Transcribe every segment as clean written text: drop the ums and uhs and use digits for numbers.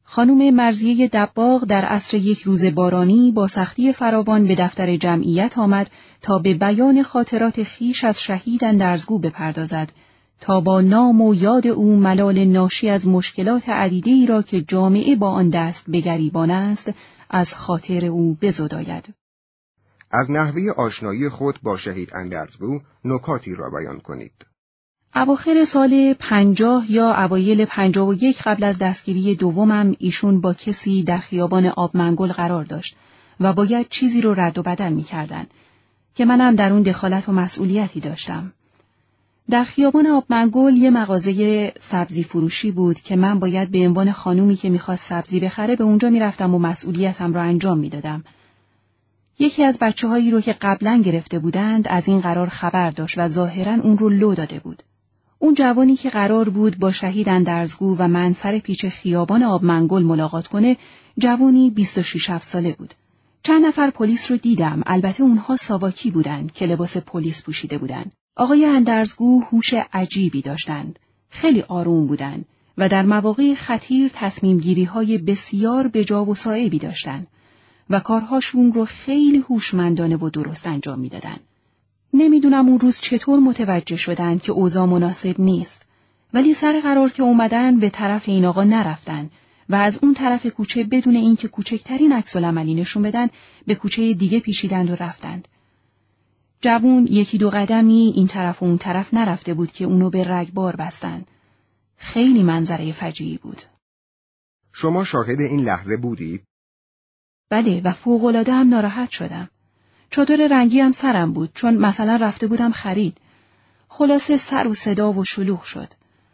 خانم مرضیه دباغ در عصر یک روز بارانی با سختی فراوان به دفتر جمعیت آمد تا به بیان خاطرات خویش از شهید اندرزگو بپردازد تا با نام و یاد او ملال ناشی از مشکلات عدیده‌ای را که جامعه با آن دست به گریبان است از خاطر او بزداید. از نحوه آشنایی خود با شهید اندرزگو نکاتی را بیان کنید. اواخر سال 50 یا اوایل 51 قبل از دستگیری دومم ایشون با کسی در خیابان آبمنگل قرار داشت و باید چیزی رو رد و بدل می‌کردن که منم در اون دخالت و مسئولیتی داشتم. در خیابان آبمنگل یه مغازه سبزی فروشی بود که من باید به عنوان خانومی که می‌خواست سبزی بخره به اونجا می‌رفتم و مسئولیتم را انجام می‌دادم. یکی از بچه‌هایی رو که قبلاً گرفته بودند از این قرار خبر داشت و ظاهراً اون رو لو داده بود. اون جوانی که قرار بود با شهید اندرزگو و من سر پیچ خیابان آبمنگل ملاقات کنه، جوانی 26 ساله بود. چند نفر پلیس رو دیدم، البته اونها ساواکی بودند که لباس پلیس پوشیده بودند. آقای اندرزگو هوش عجیبی داشتند. خیلی آروم بودند و در مواقع خطیر تصمیم‌گیری‌های بسیار بجا و صائبی داشتند و کارهاشون رو خیلی هوشمندانه و درست انجام میدادند. نمیدونم اون روز چطور متوجه شدن که اوضاع مناسب نیست، ولی سر قرار که اومدن به طرف این آقا نرفتن و از اون طرف کوچه بدون اینکه کوچکترین عکس‌العملی نشون بدن به کوچه دیگه پیچیدند و رفتند. جوون یکی دو قدمی این طرف و اون طرف نرفته بود که اونو به رگبار بستن. خیلی منظره فجیعی بود. شما شاهد این لحظه بودید؟ بله و فوق‌العاده هم ناراحت شدم. چادر رنگی هم سرم بود چون مثلا رفته بودم خرید. خلاصه سر و صدا و شلوغ شد.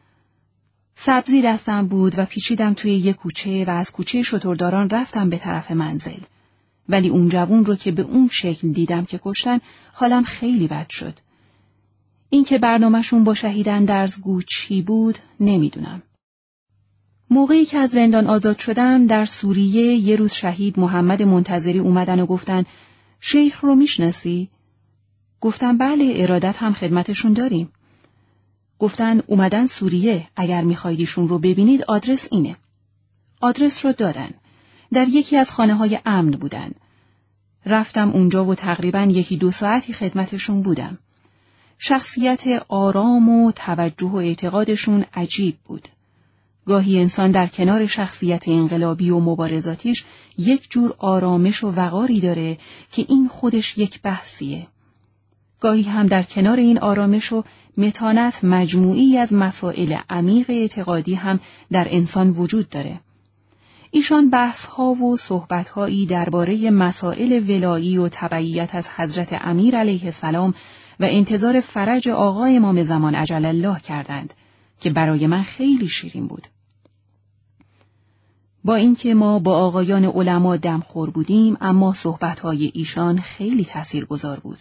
سبزی دستم بود و پیچیدم توی یک کوچه و از کوچه شترداران رفتم به طرف منزل. ولی اون جوون رو که به اون شکل دیدم که کشتن حالم خیلی بد شد. این که برنامه‌شون با شهید اندرزگو چی بود نمیدونم. موقعی که از زندان آزاد شدم در سوریه یه روز شهید محمد منتظری اومدن و گفتن شیخ رو میشناسی؟ گفتم بله، ارادت هم خدمتشون داریم. گفتن اومدن سوریه، اگر میخوایدیشون رو ببینید آدرس اینه. آدرس رو دادن. در یکی از خانه‌های امن بودن. رفتم اونجا و تقریباً 1-2 ساعتی خدمتشون بودم. شخصیت آرام و توجه و اعتقادشون عجیب بود. گاهی انسان در کنار شخصیت انقلابی و مبارزاتیش یک جور آرامش و وقاری داره که این خودش یک بحثیه. گاهی هم در کنار این آرامش و متانت مجموعی از مسائل عمیق اعتقادی هم در انسان وجود داره. ایشان بحث‌ها و صحبت‌هایی درباره مسائل ولایی و تبعیت از حضرت امیر علیه السلام و انتظار فرج آقا امام زمان عجل الله کردند که برای من خیلی شیرین بود. با اینکه ما با آقایان علما دمخور بودیم اما صحبت‌های ایشان خیلی تاثیرگذار بود.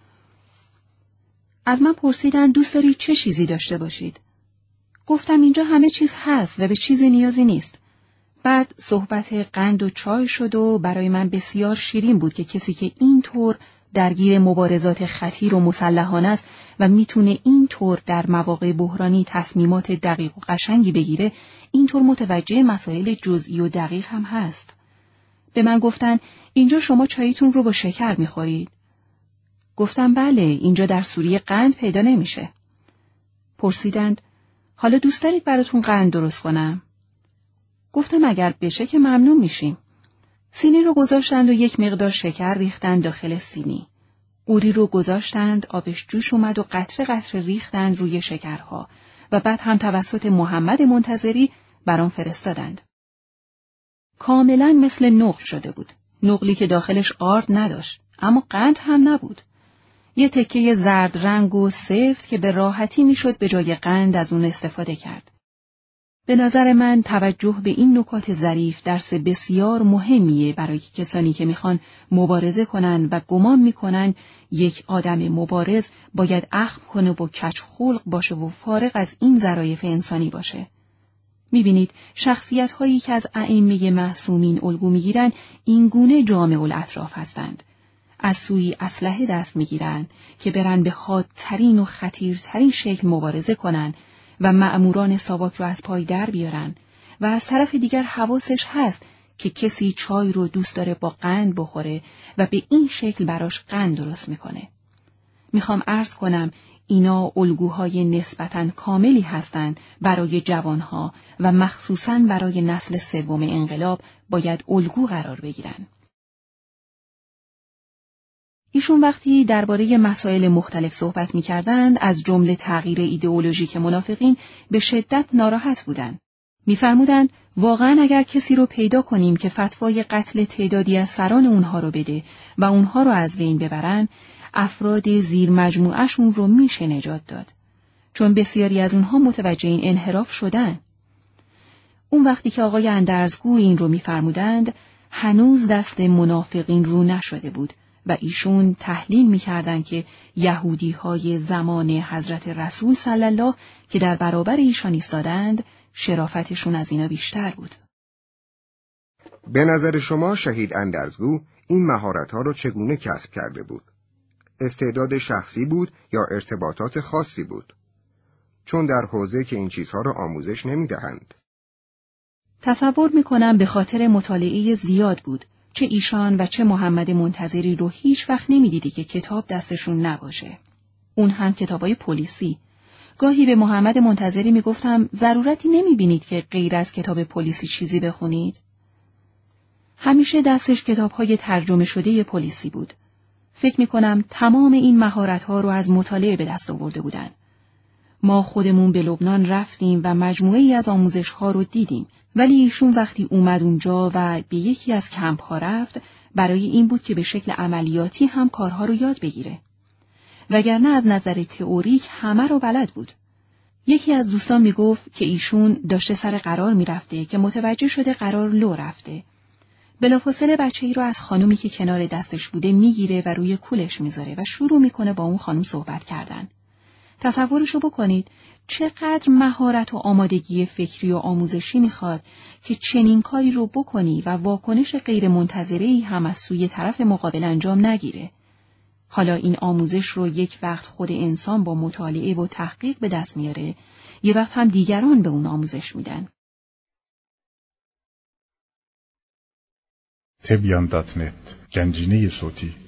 از من پرسیدن دوست دارید چه چیزی داشته باشید؟ گفتم اینجا همه چیز هست و به چیزی نیازی نیست. بعد صحبت قند و چای شد و برای من بسیار شیرین بود که کسی که اینطور درگیر مبارزات خطیر و مسلحانه است و میتونه اینطور در مواقع بحرانی تصمیمات دقیق و قشنگی بگیره، اینطور متوجه مسائل جزئی و دقیق هم هست. به من گفتن اینجا شما چایتون رو با شکر میخورید؟ گفتم بله، اینجا در سوریه قند پیدا نمیشه. پرسیدند حالا دوست دارید براتون قند درست کنم؟ گفتم اگر بشه که ممنون میشیم. سینی رو گذاشتند و یک مقدار شکر ریختند داخل سینی. قوری رو گذاشتند، آبش جوش اومد و قطره قطره ریختند روی شکرها و بعد هم توسط محمد منتظری برام فرستادند. کاملا مثل نقل شده بود. نقلی که داخلش آرد نداشت، اما قند هم نبود. یه تکه زرد رنگ و سفت که به راحتی میشد به جای قند از اون استفاده کرد. به نظر من توجه به این نکات ظریف درس بسیار مهمیه برای کسانی که میخوان مبارزه کنن و گمان میکنن یک آدم مبارز باید اخم کنه و کج خلق باشه و فارغ از این ظرایف انسانی باشه. میبینید شخصیت هایی که از ائمه معصومین الگو میگیرن این گونه جامع الاطراف هستند. از سوی اسلحه دست میگیرن که برن به حادترین و خطیرترین شکل مبارزه کنن و مأموران ساواک رو از پای در بیارن و از طرف دیگر حواسش هست که کسی چای رو دوست داره با قند بخوره و به این شکل براش قند درست میکنه. میخوام عرض کنم اینا الگوهای نسبتاً کاملی هستند برای جوانها و مخصوصاً برای نسل سوم انقلاب باید الگو قرار بگیرن. ایشون وقتی درباره مسائل مختلف صحبت می‌کردند از جمله تغییر ایدئولوژیک منافقین به شدت ناراحت بودند. می‌فرمودند واقعاً اگر کسی رو پیدا کنیم که فتوای قتل تعدادی از سران اونها رو بده و اونها رو از بین ببرن، افراد زیر مجموعه‌شون رو میشه نجات داد. چون بسیاری از اونها متوجه این انحراف شدن. اون وقتی که آقای اندرزگو این رو می‌فرمودند، هنوز دست منافقین رو نشده بود و ایشون تحلیل می‌کردند که یهودی‌های زمان حضرت رسول صلی الله که در برابر ایشان ایستادند، شرافتشون از اینا بیشتر بود. به نظر شما شهید اندرزگو این مهارت‌ها رو چگونه کسب کرده بود؟ استعداد شخصی بود یا ارتباطات خاصی بود؟ چون در حوزه که این چیزها رو آموزش نمی‌دهند. تصور می‌کنم به خاطر مطالعه زیاد بود. چه ایشان و چه محمد منتظری رو هیچ وقت نمی‌دیدی که کتاب دستشون نباشه. اون هم کتابای پلیسی. گاهی به محمد منتظری میگفتم ضرورتی نمی‌بینید که غیر از کتاب پلیسی چیزی بخونید؟ همیشه دستش کتاب‌های ترجمه شده پلیسی بود. فکر می‌کنم تمام این مهارت‌ها رو از مطالعه به دست آورده بودن. ما خودمون به لبنان رفتیم و مجموعه‌ای از آموزش‌ها رو دیدیم، ولی ایشون وقتی اومد اونجا و به یکی از کمپ‌ها رفت، برای این بود که به شکل عملیاتی هم کارها رو یاد بگیره. وگرنه از نظر تئوریک همه رو بلد بود. یکی از دوستان میگفت که ایشون داشته سر قرار میرفته که متوجه شده قرار لو رفته. بلافاصله بچه‌ای رو از خانومی که کنار دستش بوده میگیره و روی کولش میذاره و شروع میکنه با اون خانم صحبت کردن. تصورشو بکنید چقدر مهارت و آمادگی فکری و آموزشی میخواد که چنین کاری رو بکنی و واکنش غیر منتظره‌ای هم از سوی طرف مقابل انجام نگیره. حالا این آموزش رو یک وقت خود انسان با مطالعه و تحقیق به دست میاره، یه وقت هم دیگران به اون آموزش میدن. تبیان.net گنجینه صوتی